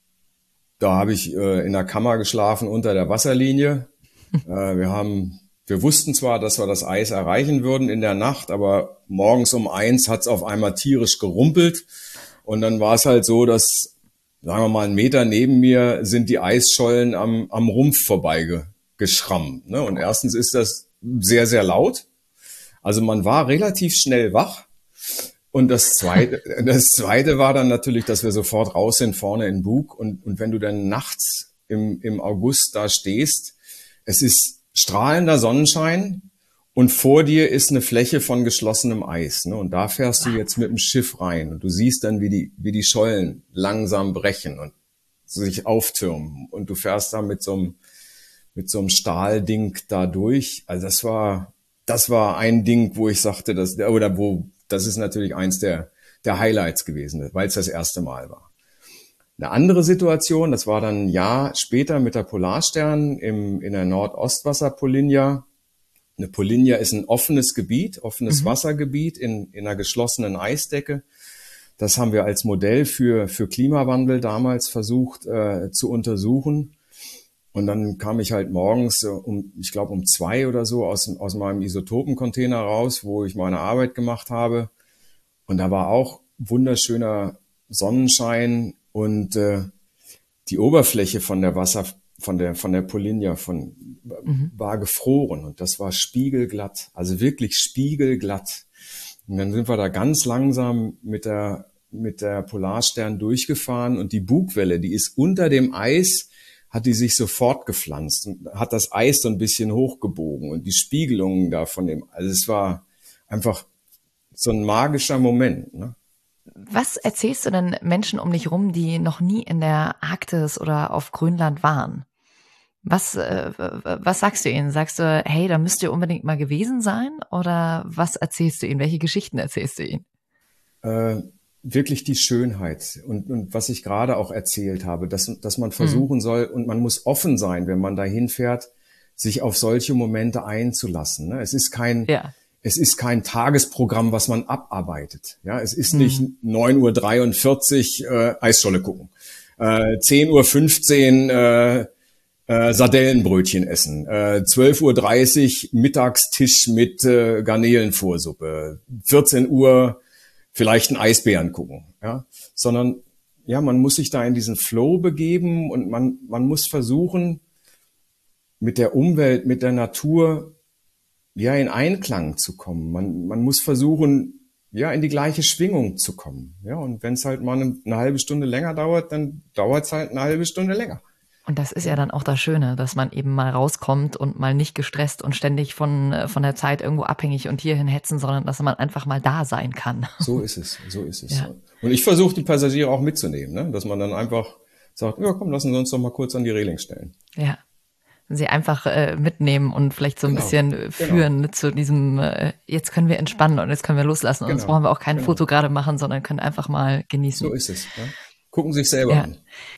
da habe ich äh, in der Kammer geschlafen unter der Wasserlinie. äh, wir haben Wir wussten zwar, dass wir das Eis erreichen würden in der Nacht, aber morgens um eins hat es auf einmal tierisch gerumpelt. Und dann war es halt so, dass, sagen wir mal, einen Meter neben mir sind die Eisschollen am, am Rumpf vorbeigeschrammt. Ne? Und erstens ist das sehr, sehr laut. Also man war relativ schnell wach. Und das Zweite, das Zweite war dann natürlich, dass wir sofort raus sind, vorne in Bug. Und, und wenn du dann nachts im, im August da stehst, es ist strahlender Sonnenschein und vor dir ist eine Fläche von geschlossenem Eis, ne? Und da fährst du jetzt mit dem Schiff rein und du siehst dann, wie die, wie die Schollen langsam brechen und sich auftürmen und du fährst da mit so einem, mit so einem Stahlding da durch. Also das war, das war ein Ding, wo ich sagte, dass, oder wo, das ist natürlich eins der, der Highlights gewesen, weil es das erste Mal war. Eine andere Situation, das war dann ein Jahr später mit der Polarstern im, in der Nordostwasser-Polynya. Eine Polynya ist ein offenes Gebiet, offenes mhm. Wassergebiet in, in einer geschlossenen Eisdecke. Das haben wir als Modell für, für Klimawandel damals versucht äh, zu untersuchen. Und dann kam ich halt morgens um, ich glaube um zwei oder so aus, aus meinem Isotopencontainer raus, wo ich meine Arbeit gemacht habe. Und da war auch wunderschöner Sonnenschein. Und äh, die Oberfläche von der Wasser, von der von der Polynya von mhm. war gefroren und das war spiegelglatt, also wirklich spiegelglatt. Und dann sind wir da ganz langsam mit der mit der Polarstern durchgefahren und die Bugwelle, die ist unter dem Eis, hat die sich sofort gepflanzt und hat das Eis so ein bisschen hochgebogen und die Spiegelungen da von dem, also es war einfach so ein magischer Moment, ne? Was erzählst du denn Menschen um dich rum, die noch nie in der Arktis oder auf Grönland waren? Was, äh, was sagst du ihnen? Sagst du, hey, da müsst ihr unbedingt mal gewesen sein? Oder was erzählst du ihnen? Welche Geschichten erzählst du ihnen? Äh, wirklich die Schönheit und, und was ich gerade auch erzählt habe, dass, dass man versuchen hm. soll und man muss offen sein, wenn man dahin fährt, sich auf solche Momente einzulassen. Ne? Es ist kein... Ja. Es ist kein Tagesprogramm, was man abarbeitet. Ja, es ist nicht mhm. neun Uhr dreiundvierzig äh, Eisscholle gucken, äh, zehn Uhr fünfzehn äh, äh, Sardellenbrötchen essen, äh, zwölf Uhr dreißig Mittagstisch mit äh, Garnelenvorsuppe, vierzehn Uhr vielleicht einen Eisbären gucken. Ja, sondern ja, man muss sich da in diesen Flow begeben und man man muss versuchen, mit der Umwelt, mit der Natur ja, in Einklang zu kommen. Man, man muss versuchen, ja, in die gleiche Schwingung zu kommen. Ja, und wenn es halt mal eine, eine halbe Stunde länger dauert, dann dauert es halt eine halbe Stunde länger. Und das ist ja dann auch das Schöne, dass man eben mal rauskommt und mal nicht gestresst und ständig von, von der Zeit irgendwo abhängig und hierhin hetzen, sondern dass man einfach mal da sein kann. So ist es, so ist es. Ja. Und ich versuche, die Passagiere auch mitzunehmen, ne? Dass man dann einfach sagt, ja, komm, lassen Sie uns doch mal kurz an die Reling stellen. Ja. Sie einfach äh, mitnehmen und vielleicht so ein genau, bisschen führen genau. zu diesem, äh, jetzt können wir entspannen und jetzt können wir loslassen. Und genau, jetzt brauchen wir auch kein genau. Foto gerade machen, sondern können einfach mal genießen. So ist es. Ja. Gucken sich selber ja. an.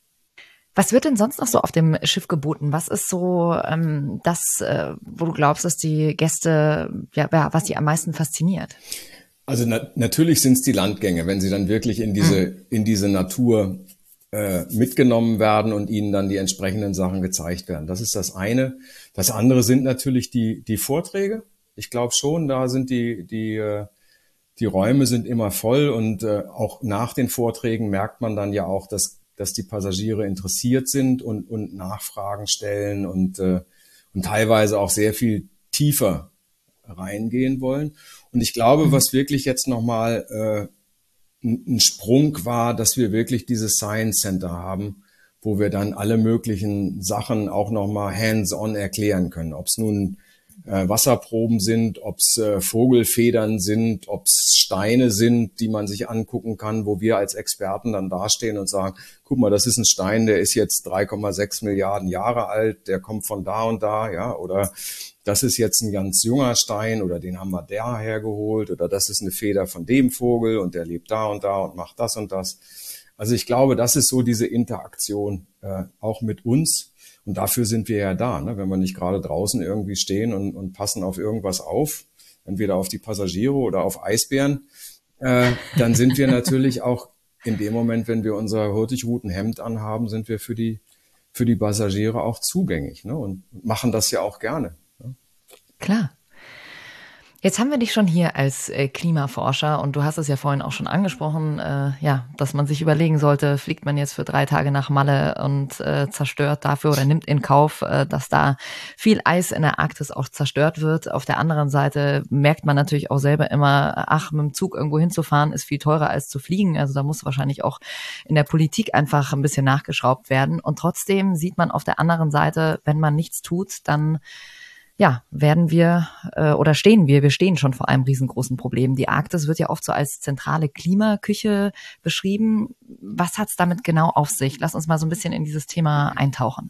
Was wird denn sonst noch so auf dem Schiff geboten? Was ist so ähm, das, äh, wo du glaubst, dass die Gäste, ja, was die am meisten fasziniert? Also na- natürlich sind es die Landgänge, wenn sie dann wirklich in diese, hm. in diese Natur mitgenommen werden und ihnen dann die entsprechenden Sachen gezeigt werden. Das ist das eine. Das andere sind natürlich die die Vorträge. Ich glaube schon, da sind die die die Räume sind immer voll und auch nach den Vorträgen merkt man dann ja auch, dass dass die Passagiere interessiert sind und und Nachfragen stellen und und teilweise auch sehr viel tiefer reingehen wollen. Und ich glaube, mhm. was wirklich jetzt nochmal ein Sprung war, dass wir wirklich dieses Science Center haben, wo wir dann alle möglichen Sachen auch nochmal hands-on erklären können. Ob es nun äh, Wasserproben sind, ob es äh, Vogelfedern sind, ob es Steine sind, die man sich angucken kann, wo wir als Experten dann dastehen und sagen, guck mal, das ist ein Stein, der ist jetzt drei Komma sechs Milliarden Jahre alt, der kommt von da und da, ja, oder das ist jetzt ein ganz junger Stein oder den haben wir daher geholt oder das ist eine Feder von dem Vogel und der lebt da und da und macht das und das. Also ich glaube, das ist so diese Interaktion äh, auch mit uns und dafür sind wir ja da, ne? Wenn wir nicht gerade draußen irgendwie stehen und, und passen auf irgendwas auf, entweder auf die Passagiere oder auf Eisbären, äh, dann sind wir natürlich auch in dem Moment, wenn wir unser Hurtigruten-Hemd anhaben, sind wir für die für die Passagiere auch zugänglich, ne? Und machen das ja auch gerne. Ne? Klar. Jetzt haben wir dich schon hier als äh, Klimaforscher und du hast es ja vorhin auch schon angesprochen, äh, ja, dass man sich überlegen sollte, fliegt man jetzt für drei Tage nach Malle und äh, zerstört dafür oder nimmt in Kauf, äh, dass da viel Eis in der Arktis auch zerstört wird. Auf der anderen Seite merkt man natürlich auch selber immer, ach, mit dem Zug irgendwo hinzufahren ist viel teurer als zu fliegen. Also da muss wahrscheinlich auch in der Politik einfach ein bisschen nachgeschraubt werden. Und trotzdem sieht man auf der anderen Seite, wenn man nichts tut, dann ja, werden wir äh, oder stehen wir, wir stehen schon vor einem riesengroßen Problem. Die Arktis wird ja oft so als zentrale Klimaküche beschrieben. Was hat's damit genau auf sich? Lass uns mal so ein bisschen in dieses Thema eintauchen.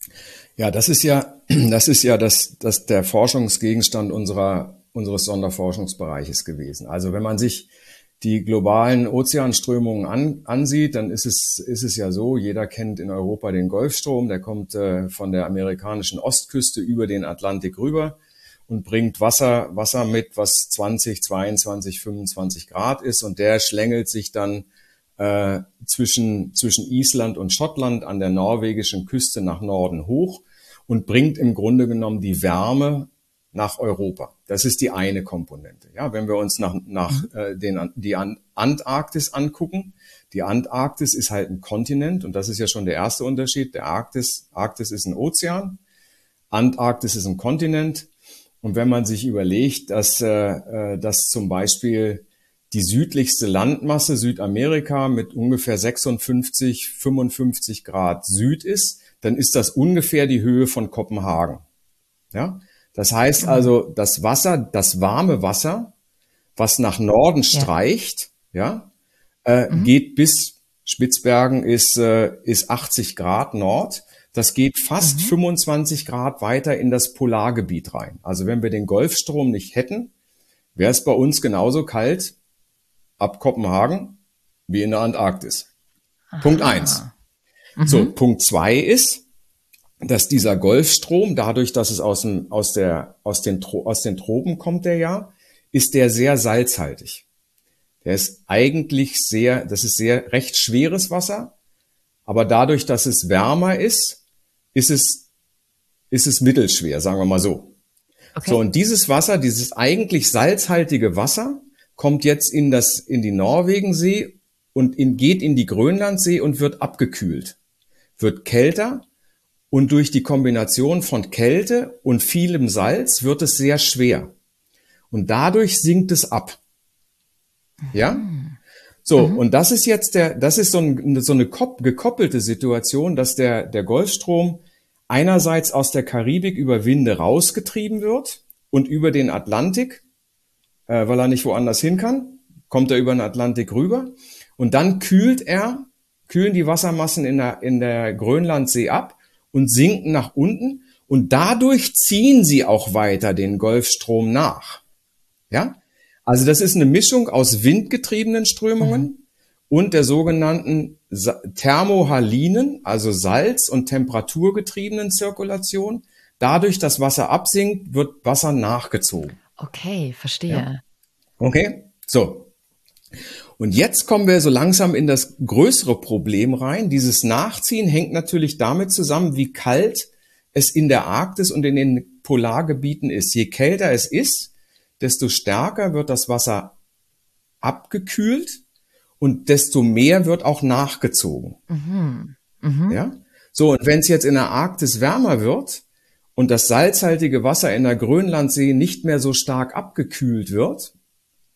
Ja, das ist ja, das ist ja das, das der Forschungsgegenstand unserer, unseres Sonderforschungsbereiches gewesen. Also wenn man sich die globalen Ozeanströmungen an, ansieht, dann ist es, ist es ja so, jeder kennt in Europa den Golfstrom, der kommt äh, von der amerikanischen Ostküste über den Atlantik rüber und bringt Wasser, Wasser mit, was zwanzig, zweiundzwanzig, fünfundzwanzig Grad ist und der schlängelt sich dann äh, zwischen, zwischen Island und Schottland an der norwegischen Küste nach Norden hoch und bringt im Grunde genommen die Wärme nach Europa. Das ist die eine Komponente. Ja, wenn wir uns nach, nach äh, den, die Antarktis angucken, die Antarktis ist halt ein Kontinent und das ist ja schon der erste Unterschied. Der Arktis, Arktis ist ein Ozean, Antarktis ist ein Kontinent. Und wenn man sich überlegt, dass, äh, dass zum Beispiel die südlichste Landmasse Südamerika mit ungefähr sechsundfünfzig, fünfundfünfzig Grad Süd ist, dann ist das ungefähr die Höhe von Kopenhagen. Ja, das heißt also, das Wasser, das warme Wasser, was nach Norden streicht, ja, ja äh, mhm. geht bis Spitzbergen ist, äh, ist achtzig Grad Nord. Das geht fast mhm. fünfundzwanzig Grad weiter in das Polargebiet rein. Also wenn wir den Golfstrom nicht hätten, wäre es bei uns genauso kalt ab Kopenhagen wie in der Antarktis. Aha. Punkt eins. Mhm. So, Punkt zwei ist, dass dieser Golfstrom, dadurch, dass es aus dem, aus der, aus den, aus den Tropen kommt, der ja, ist der sehr salzhaltig. Der ist eigentlich sehr, das ist sehr recht schweres Wasser, aber dadurch, dass es wärmer ist, ist es, ist es mittelschwer, sagen wir mal so. Okay. So, und dieses Wasser, dieses eigentlich salzhaltige Wasser, kommt jetzt in das, in die Norwegensee und in, geht in die Grönlandsee und wird abgekühlt. Wird kälter. Und durch die Kombination von Kälte und vielem Salz wird es sehr schwer. Und dadurch sinkt es ab. Ja? So, mhm. und das ist jetzt der, das ist so, ein, so eine gekoppelte Situation, dass der, der Golfstrom einerseits aus der Karibik über Winde rausgetrieben wird und über den Atlantik, äh, weil er nicht woanders hin kann, kommt er über den Atlantik rüber. Und dann kühlt er, kühlen die Wassermassen in der, in der Grönlandsee ab und sinken nach unten und dadurch ziehen sie auch weiter den Golfstrom nach. Ja? Also das ist eine Mischung aus windgetriebenen Strömungen mhm. und der sogenannten Thermohalinen, also Salz- und temperaturgetriebenen Zirkulation. Dadurch, dass Wasser absinkt, wird Wasser nachgezogen. Okay, verstehe. Ja? Okay, so. Und jetzt kommen wir so langsam in das größere Problem rein. Dieses Nachziehen hängt natürlich damit zusammen, wie kalt es in der Arktis und in den Polargebieten ist. Je kälter es ist, desto stärker wird das Wasser abgekühlt und desto mehr wird auch nachgezogen. Mhm. Mhm. Ja? So, und wenn es jetzt in der Arktis wärmer wird und das salzhaltige Wasser in der Grönlandsee nicht mehr so stark abgekühlt wird,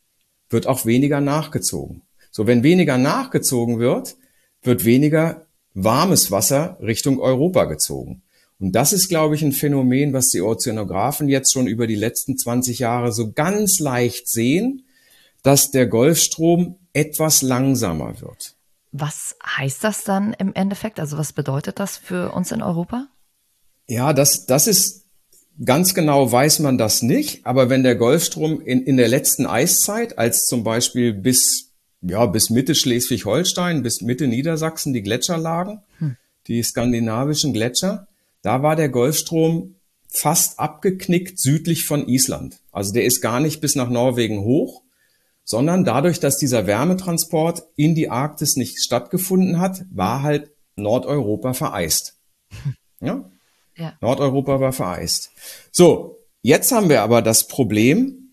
wird auch weniger nachgezogen. So, wenn weniger nachgezogen wird, wird weniger warmes Wasser Richtung Europa gezogen. Und das ist, glaube ich, ein Phänomen, was die Ozeanographen jetzt schon über die letzten zwanzig Jahre so ganz leicht sehen, dass der Golfstrom etwas langsamer wird. Was heißt das dann im Endeffekt? Also was bedeutet das für uns in Europa? Ja, das, das ist, ganz genau weiß man das nicht, aber wenn der Golfstrom in, in der letzten Eiszeit, als zum Beispiel bis, ja, bis Mitte Schleswig-Holstein, bis Mitte Niedersachsen die Gletscher lagen, hm. die skandinavischen Gletscher, da war der Golfstrom fast abgeknickt südlich von Island. Also der ist gar nicht bis nach Norwegen hoch, sondern dadurch, dass dieser Wärmetransport in die Arktis nicht stattgefunden hat, war halt Nordeuropa vereist. Ja? Ja. Nordeuropa war vereist. So, jetzt haben wir aber das Problem,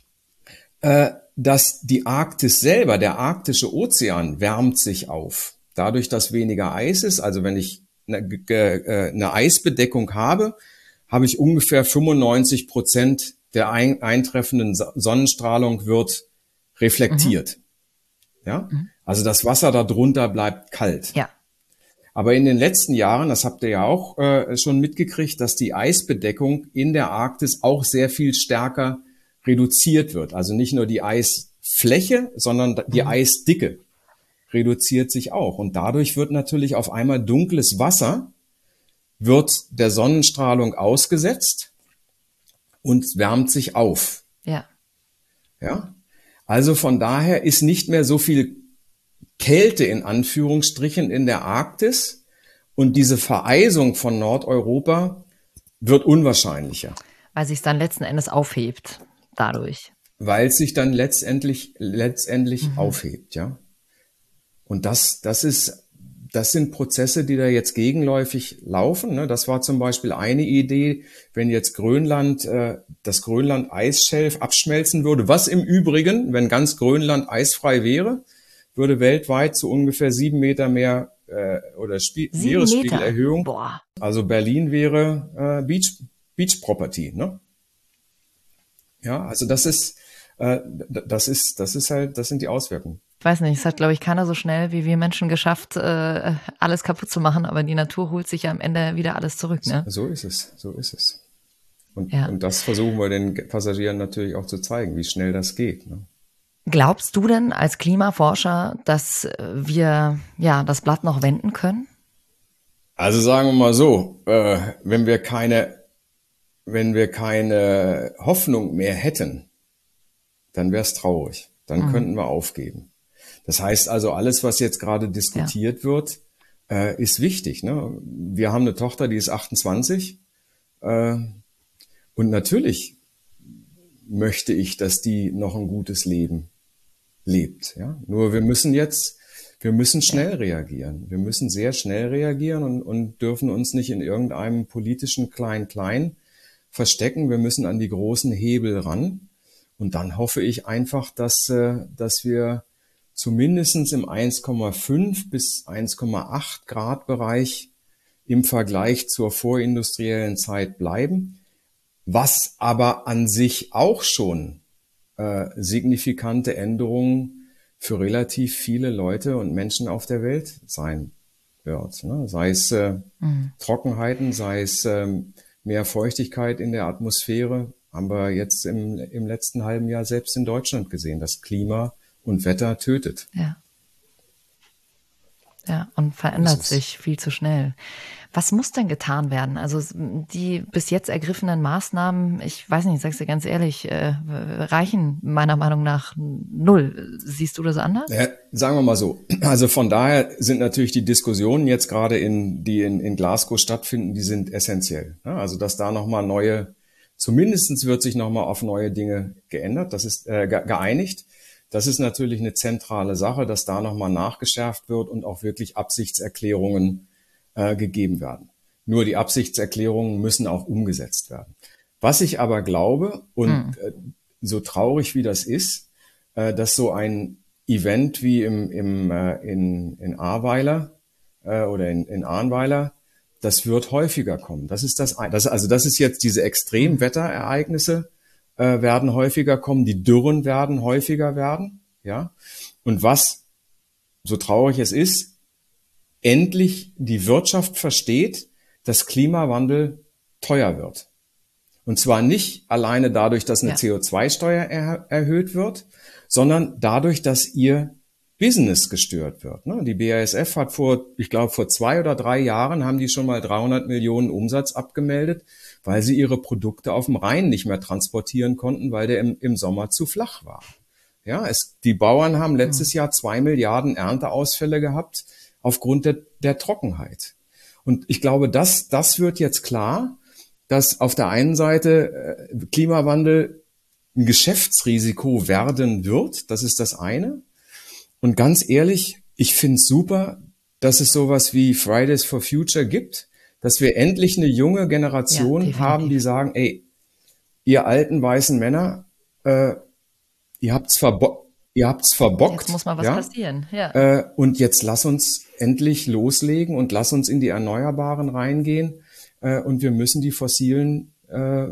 äh, dass die Arktis selber, der arktische Ozean, wärmt sich auf. Dadurch, dass weniger Eis ist, also wenn ich eine, äh, eine Eisbedeckung habe, habe ich ungefähr fünfundneunzig Prozent der ein, eintreffenden Sonnenstrahlung wird reflektiert. Mhm. Ja, mhm. Also das Wasser darunter bleibt kalt. Ja. Aber in den letzten Jahren, das habt ihr ja auch äh, schon mitgekriegt, dass die Eisbedeckung in der Arktis auch sehr viel stärker reduziert wird. Also nicht nur die Eisfläche, sondern die mhm. Eisdicke reduziert sich auch. Und dadurch wird natürlich auf einmal dunkles Wasser, wird der Sonnenstrahlung ausgesetzt und wärmt sich auf. Ja. Ja. Also von daher ist nicht mehr so viel Kälte in Anführungsstrichen in der Arktis und diese Vereisung von Nordeuropa wird unwahrscheinlicher. Weil sich es dann letzten Endes aufhebt dadurch. Weil es sich dann letztendlich, letztendlich mhm. aufhebt, ja. Und das, das ist, das sind Prozesse, die da jetzt gegenläufig laufen. Ne? Das war zum Beispiel eine Idee, wenn jetzt Grönland, äh, das Grönland-Eisschelf abschmelzen würde, was im Übrigen, wenn ganz Grönland eisfrei wäre, würde weltweit zu ungefähr sieben Meter mehr äh, oder Spie- Meeresspiegelerhöhung. Boah. Also Berlin wäre äh, Beach, Beach Property, ne? Ja, also das ist, äh, das ist, das ist halt, das sind die Auswirkungen. Ich weiß nicht, es hat, glaube ich, keiner so schnell wie wir Menschen geschafft, äh, alles kaputt zu machen, aber die Natur holt sich ja am Ende wieder alles zurück, ne? So ist es, so ist es. Und, ja. und das versuchen wir den Passagieren natürlich auch zu zeigen, wie schnell das geht, ne? Glaubst du denn als Klimaforscher, dass wir ja das Blatt noch wenden können? Also sagen wir mal so, äh, wenn wir keine, wenn wir keine Hoffnung mehr hätten, dann wäre es traurig. Dann mhm. könnten wir aufgeben. Das heißt also, alles, was jetzt gerade diskutiert ja. wird, äh, ist wichtig. Ne? Wir haben eine Tochter, die ist achtundzwanzig. Äh, und natürlich möchte ich, dass die noch ein gutes Leben lebt. Ja? Nur wir müssen jetzt, wir müssen schnell reagieren. Wir müssen sehr schnell reagieren und, und dürfen uns nicht in irgendeinem politischen Klein-Klein verstecken. Wir müssen an die großen Hebel ran. Und dann hoffe ich einfach, dass, äh, dass wir zumindest im eins Komma fünf bis eins Komma acht Grad Bereich im Vergleich zur vorindustriellen Zeit bleiben, was aber an sich auch schon äh, signifikante Änderungen für relativ viele Leute und Menschen auf der Welt sein wird. Ne? Sei es äh, mhm. Trockenheiten, sei es äh, mehr Feuchtigkeit in der Atmosphäre, haben wir jetzt im, im letzten halben Jahr selbst in Deutschland gesehen, dass Klima und Wetter tötet. Ja. Ja, und verändert sich viel zu schnell. Was muss denn getan werden? Also die bis jetzt ergriffenen Maßnahmen, ich weiß nicht, ich sag's dir ganz ehrlich, äh, reichen meiner Meinung nach null. Siehst du das anders? Ja, sagen wir mal so. Also von daher sind natürlich die Diskussionen jetzt gerade, in, die in, in Glasgow stattfinden, die sind essentiell. Ja, also dass da nochmal neue, zumindestens wird sich nochmal auf neue Dinge geändert, das ist äh, geeinigt. Das ist natürlich eine zentrale Sache, dass da nochmal nachgeschärft wird und auch wirklich Absichtserklärungen äh, gegeben werden. Nur die Absichtserklärungen müssen auch umgesetzt werden. Was ich aber glaube, und hm. äh, so traurig wie das ist, äh, dass so ein Event wie im, im, äh, in, in Ahrweiler äh, oder in, in Ahrweiler, das wird häufiger kommen. Das ist das, das, also das ist jetzt diese Extremwetterereignisse, äh, werden häufiger kommen, die Dürren werden häufiger werden, ja. Und was, so traurig es ist, endlich die Wirtschaft versteht, dass Klimawandel teuer wird. Und zwar nicht alleine dadurch, dass eine ja. C O zwei Steuer er- erhöht wird, sondern dadurch, dass ihr Business gestört wird. Die B A S F hat vor, ich glaube, vor zwei oder drei Jahren haben die schon mal dreihundert Millionen Umsatz abgemeldet, weil sie ihre Produkte auf dem Rhein nicht mehr transportieren konnten, weil der im, im Sommer zu flach war. Ja, es, die Bauern haben letztes Jahr zwei Milliarden Ernteausfälle gehabt aufgrund der, der Trockenheit. Und ich glaube, das, das wird jetzt klar, dass auf der einen Seite äh, Klimawandel ein Geschäftsrisiko werden wird. Das ist das eine. Und ganz ehrlich, ich finde es super, dass es sowas wie Fridays for Future gibt, dass wir endlich eine junge Generation ja, haben, die sagen, ey, ihr alten weißen Männer, äh, ihr habt's verbo- ihr habt's verbockt. Jetzt muss mal was ja? passieren. Ja. Äh, und jetzt lass uns endlich loslegen und lass uns in die Erneuerbaren reingehen. Äh, und wir müssen die fossilen äh,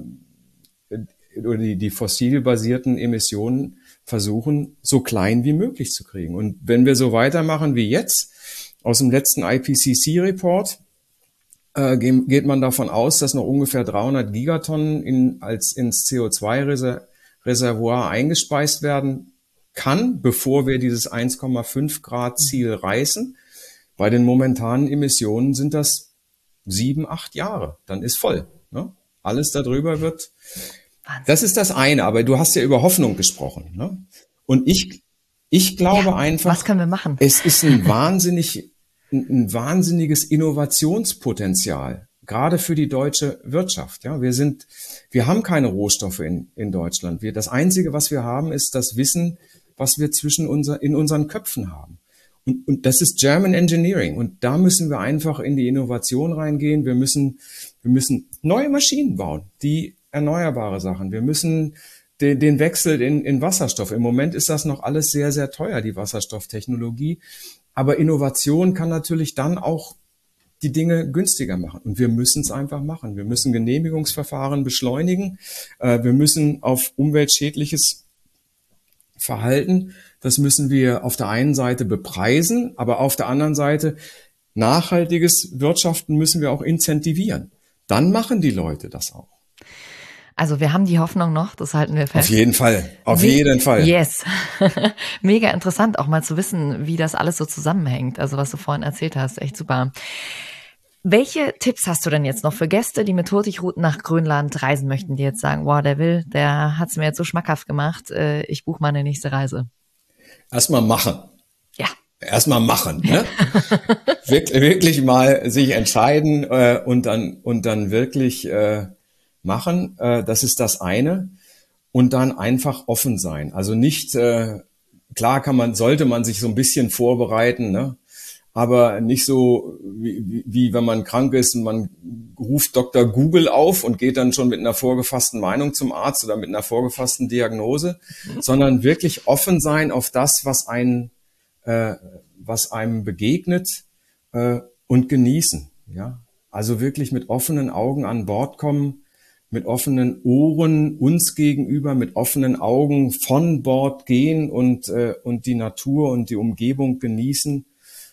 oder die, die fossilbasierten Emissionen versuchen, so klein wie möglich zu kriegen. Und wenn wir so weitermachen wie jetzt, aus dem letzten I P C C-Report äh, geht man davon aus, dass noch ungefähr dreihundert Gigatonnen in, als ins C O zwei Reservoir eingespeist werden kann, bevor wir dieses eins Komma fünf Grad Ziel reißen. Bei den momentanen Emissionen sind das sieben, acht Jahre. Dann ist voll. Ne? Alles darüber wird... Wahnsinn. Das ist das eine, aber du hast ja über Hoffnung gesprochen. Ne? Und ich, ich glaube ja, einfach, was können wir machen? Es ist ein wahnsinnig, ein, ein wahnsinniges Innovationspotenzial, gerade für die deutsche Wirtschaft. Ja, wir sind, wir haben keine Rohstoffe in, in Deutschland. Wir, das Einzige, was wir haben, ist das Wissen, was wir zwischen unser, in unseren Köpfen haben. Und, und das ist German Engineering. Und da müssen wir einfach in die Innovation reingehen. Wir müssen, wir müssen neue Maschinen bauen, die erneuerbare Sachen. Wir müssen den, den Wechsel in, in Wasserstoff. Im Moment ist das noch alles sehr, sehr teuer, die Wasserstofftechnologie. Aber Innovation kann natürlich dann auch die Dinge günstiger machen. Und wir müssen es einfach machen. Wir müssen Genehmigungsverfahren beschleunigen. Äh, wir müssen auf umweltschädliches Verhalten, das müssen wir auf der einen Seite bepreisen, aber auf der anderen Seite nachhaltiges Wirtschaften müssen wir auch incentivieren. Dann machen die Leute das auch. Also wir haben die Hoffnung noch, das halten wir fest. Auf jeden Fall, auf Me- jeden Fall. Yes. Mega interessant auch mal zu wissen, wie das alles so zusammenhängt. Also was du vorhin erzählt hast, echt super. Welche Tipps hast du denn jetzt noch für Gäste, die mit Hurtigruten nach Grönland reisen möchten, die jetzt sagen, wow, der will, der hat's mir jetzt so schmackhaft gemacht, äh, ich buche meine nächste Reise? Erstmal machen. Ja. Erstmal machen, ne? Wirk- wirklich mal sich entscheiden äh, und dann und dann wirklich äh, machen. Äh, das ist das eine. Und dann einfach offen sein. Also nicht, äh, klar kann man, sollte man sich so ein bisschen vorbereiten, ne? Aber nicht so, wie, wie, wie wenn man krank ist und man ruft Doktor Google auf und geht dann schon mit einer vorgefassten Meinung zum Arzt oder mit einer vorgefassten Diagnose, sondern wirklich offen sein auf das, was einen, äh, was einem begegnet äh, und genießen. Ja, also wirklich mit offenen Augen an Bord kommen, mit offenen Ohren uns gegenüber, mit offenen Augen von Bord gehen und äh, und die Natur und die Umgebung genießen.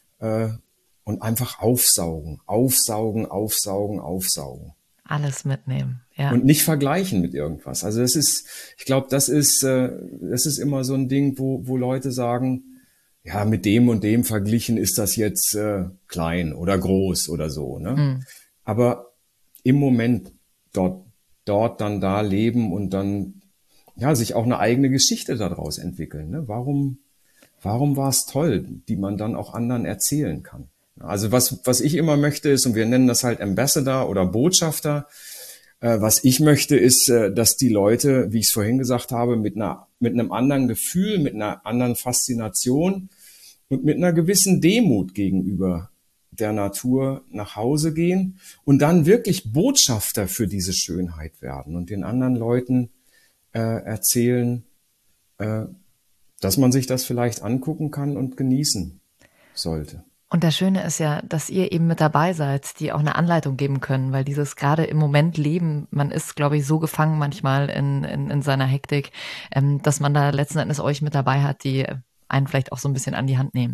Und einfach aufsaugen, aufsaugen, aufsaugen, aufsaugen. Alles mitnehmen, ja. Und nicht vergleichen mit irgendwas. Also das ist, ich glaube, das ist, das ist immer so ein Ding, wo, wo Leute sagen, ja, mit dem und dem verglichen ist das jetzt äh, klein oder groß oder so. Ne? Mhm. Aber im Moment dort, dort dann da leben und dann ja sich auch eine eigene Geschichte daraus entwickeln. Ne? Warum? Warum war es toll, die man dann auch anderen erzählen kann? Also was, was ich immer möchte ist, und wir nennen das halt Ambassador oder Botschafter, äh, was ich möchte ist, äh, dass die Leute, wie ich es vorhin gesagt habe, mit einer, mit einem anderen Gefühl, mit einer anderen Faszination und mit einer gewissen Demut gegenüber der Natur nach Hause gehen und dann wirklich Botschafter für diese Schönheit werden und den anderen Leuten äh, erzählen, äh, dass man sich das vielleicht angucken kann und genießen sollte. Und das Schöne ist ja, dass ihr eben mit dabei seid, die auch eine Anleitung geben können, weil dieses gerade im Moment Leben, man ist, glaube ich, so gefangen manchmal in, in, in seiner Hektik, ähm, dass man da letzten Endes euch mit dabei hat, die einen vielleicht auch so ein bisschen an die Hand nehmen.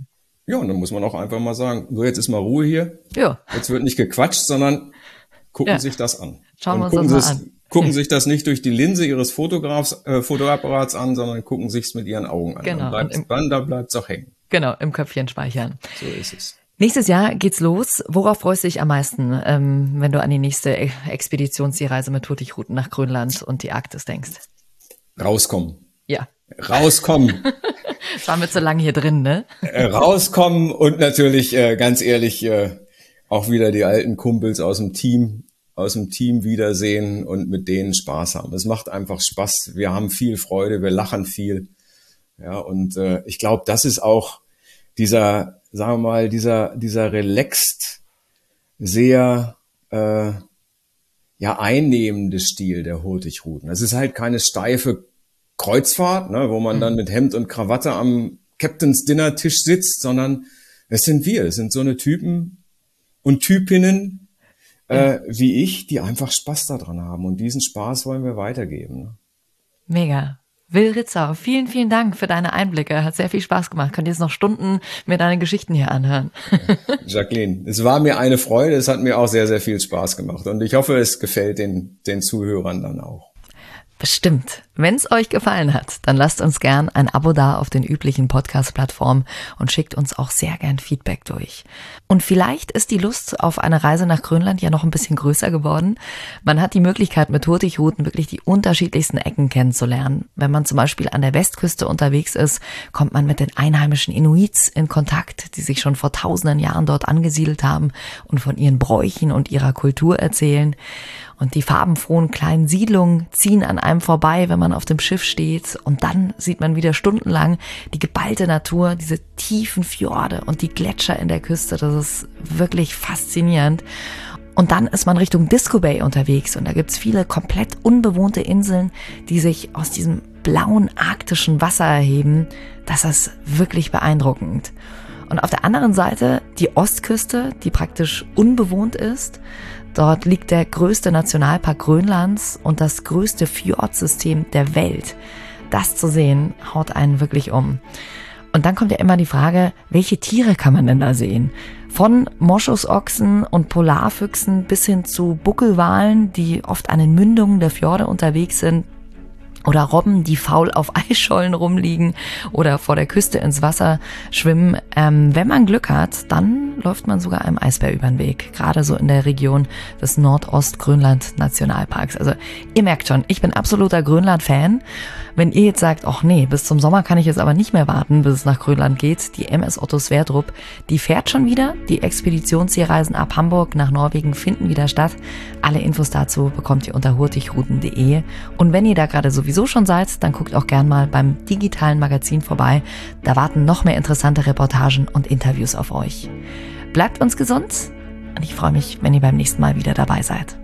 Ja, und dann muss man auch einfach mal sagen, so jetzt ist mal Ruhe hier. Ja. Jetzt wird nicht gequatscht, sondern gucken ja. sich das an. Schauen wir uns gucken das mal an. Gucken sich das nicht durch die Linse ihres Fotografs, äh, Fotoapparats an, sondern gucken sich's mit ihren Augen an. Genau. Dann bleibt's, im, dann, da bleibt's auch hängen. Genau, im Köpfchen speichern. So ist es. Nächstes Jahr geht's los. Worauf freust du dich am meisten, ähm, wenn du an die nächste Expeditionsreise mit Hurtigruten nach Grönland und die Arktis denkst? Rauskommen. Ja. Rauskommen. Das waren wir zu lange hier drin, ne? Äh, rauskommen und natürlich, äh, ganz ehrlich, äh, auch wieder die alten Kumpels aus dem Team, aus dem Team wiedersehen und mit denen Spaß haben. Es macht einfach Spaß. Wir haben viel Freude, wir lachen viel. Ja, und äh, ich glaube, das ist auch dieser, sagen wir mal, dieser, dieser relaxed, sehr äh, ja einnehmende Stil der Hurtigruten. Es ist halt keine steife Kreuzfahrt, ne, wo man dann mit Hemd und Krawatte am Captain's Dinner Tisch sitzt, sondern es sind wir, es sind so eine Typen und Typinnen äh, wie ich, die einfach Spaß daran haben, und diesen Spaß wollen wir weitergeben. Ne? Mega. Will Ritzau, vielen, vielen Dank für deine Einblicke. Hat sehr viel Spaß gemacht. Könnt jetzt noch Stunden mir deine Geschichten hier anhören. Jacqueline, es war mir eine Freude. Es hat mir auch sehr, sehr viel Spaß gemacht. Und ich hoffe, es gefällt den, den Zuhörern dann auch. Bestimmt. Wenn es euch gefallen hat, dann lasst uns gern ein Abo da auf den üblichen Podcast-Plattformen und schickt uns auch sehr gern Feedback durch. Und vielleicht ist die Lust auf eine Reise nach Grönland ja noch ein bisschen größer geworden. Man hat die Möglichkeit, mit Hurtigruten wirklich die unterschiedlichsten Ecken kennenzulernen. Wenn man zum Beispiel an der Westküste unterwegs ist, kommt man mit den einheimischen Inuits in Kontakt, die sich schon vor tausenden Jahren dort angesiedelt haben und von ihren Bräuchen und ihrer Kultur erzählen. Und die farbenfrohen kleinen Siedlungen ziehen an einem vorbei, wenn man auf dem Schiff steht. Und dann sieht man wieder stundenlang die geballte Natur, diese tiefen Fjorde und die Gletscher in der Küste. Das ist wirklich faszinierend. Und dann ist man Richtung Disco Bay unterwegs. Und da gibt's viele komplett unbewohnte Inseln, die sich aus diesem blauen arktischen Wasser erheben. Das ist wirklich beeindruckend. Und auf der anderen Seite die Ostküste, die praktisch unbewohnt ist. Dort liegt der größte Nationalpark Grönlands und das größte Fjordsystem der Welt. Das zu sehen, haut einen wirklich um. Und dann kommt ja immer die Frage, welche Tiere kann man denn da sehen? Von Moschusochsen und Polarfüchsen bis hin zu Buckelwalen, die oft an den Mündungen der Fjorde unterwegs sind. Oder Robben, die faul auf Eisschollen rumliegen oder vor der Küste ins Wasser schwimmen. Ähm, wenn man Glück hat, dann läuft man sogar einem Eisbär über den Weg. Gerade so in der Region des Nordost-Grönland-Nationalparks. Also ihr merkt schon, ich bin absoluter Grönland-Fan. Wenn ihr jetzt sagt, ach nee, bis zum Sommer kann ich jetzt aber nicht mehr warten, bis es nach Grönland geht. Die M S Otto Sverdrup, die fährt schon wieder. Die Expeditionsseereisen ab Hamburg nach Norwegen finden wieder statt. Alle Infos dazu bekommt ihr unter hurtigruten punkt de. Und wenn ihr da gerade sowieso so schon seid, dann guckt auch gern mal beim digitalen Magazin vorbei. Da warten noch mehr interessante Reportagen und Interviews auf euch. Bleibt uns gesund und ich freue mich, wenn ihr beim nächsten Mal wieder dabei seid.